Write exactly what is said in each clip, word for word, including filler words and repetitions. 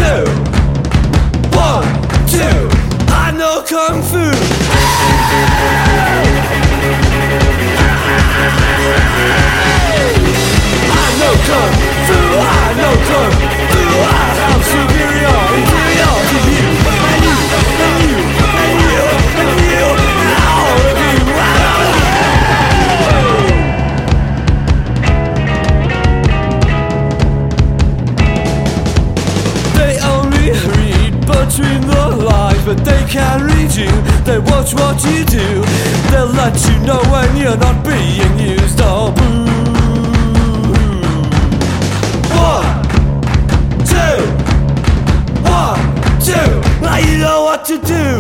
two, one, two. I know kung fu. I know kung fu. I know kung fu. I'm superior, inferior to you, and you, and you, and you, and you, and all of you. They only read between the lines, but they can't read you. They watch what you do. They'll let you know when you're not being used. Oh, boo. One, two, one, two. Now you know what to do.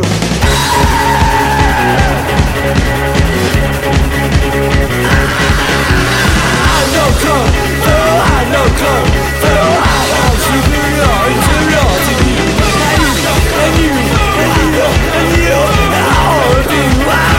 I know kung fu. I know kung fu. I'm superior, inferior to you, and you, and you, and you, and you, and all of you.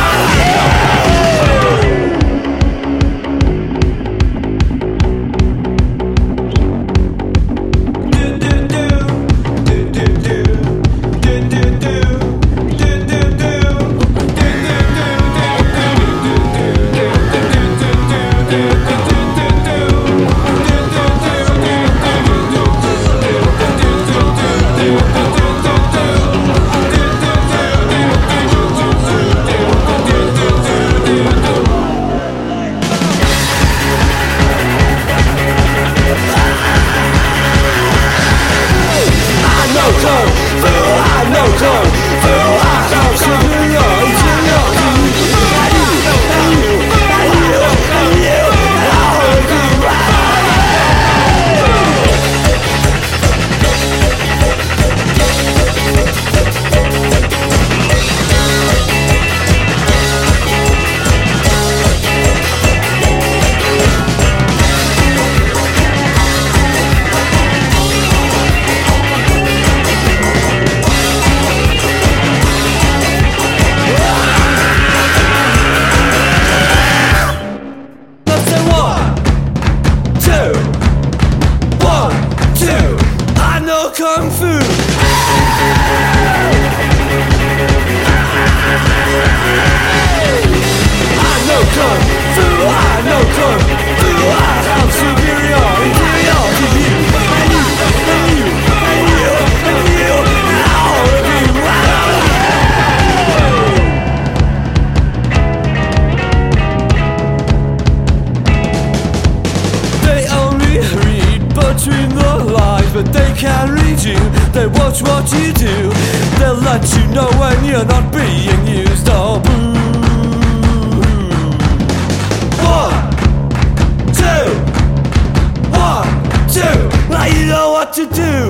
Kung fu. I know kung fu. I know kung fu. I'm superior, inferior to you, and you, and you, and you, and you, and all of you. They only read between the lines, but they can't read you. They watch what you do. They'll let you know when you're not being used. Oh, boo. One, two, one, two. Now you know what to do.